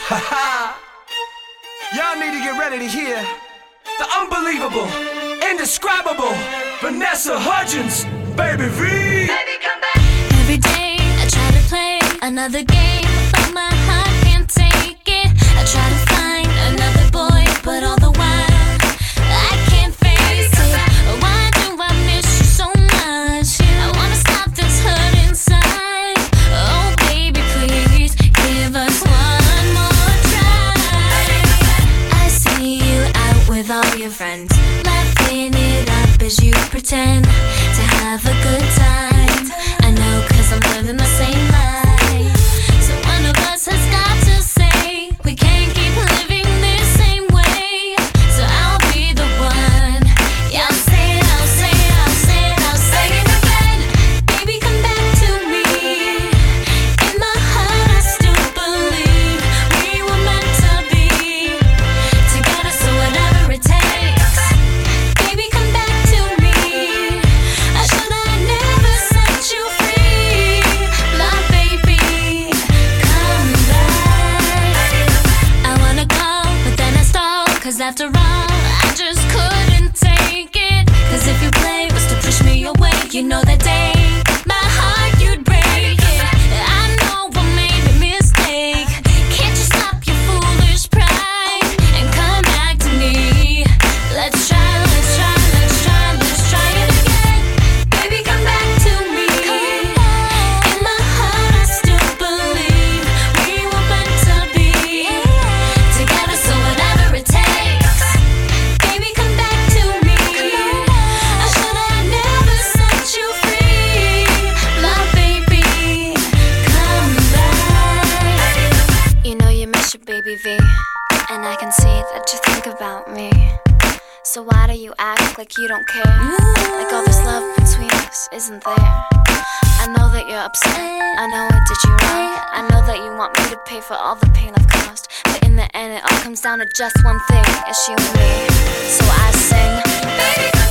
Haha. Y'all need to get ready to hear the unbelievable, indescribable Vanessa Hudgens, Baby V. Baby, come back. Every day I try to play another game, but my heart can't take it. I try to find another boy, but all the while I can't face it. Why do I miss you so much? I wanna stop this hurt inside. Oh baby, please give us one more try. I see you out with all your friends, laughing it up as you pretend to have a good time. I know, 'cause I'm living the same life. So one of us has got to say we can't keep living this same way. So I'll be the one. Yeah, I'll say it, I'll say it, I'll say it, I'll say it again. Baby, come back to me. In my heart I still believe we were meant to be together, so whatever it takes. Baby, come back to me. I should have never set you free. My baby, come back. I wanna go, but then I stall, 'cause after all, I just couldn't take it. 'Cause if you play was to push me away, you know that day my heart you'd break it. I know I made a mistake. Can't you stop your foolish pride and come back to me? Let's try, let's try, let's try, let's try it again. Baby, come back to me. In my heart I still believe we were meant to be together, so whatever it takes. Baby, come back to me. I should have never set you free. My baby, come back. You know you miss your baby V, and I can see that you think about me. So why do you act like you don't care? Like all this love between us isn't there. I know that you're upset, I know I did you wrong. I know that you want me to pay for all the pain I've caused, but in the end it all comes down to just one thing, it's you and me. So I sing, baby,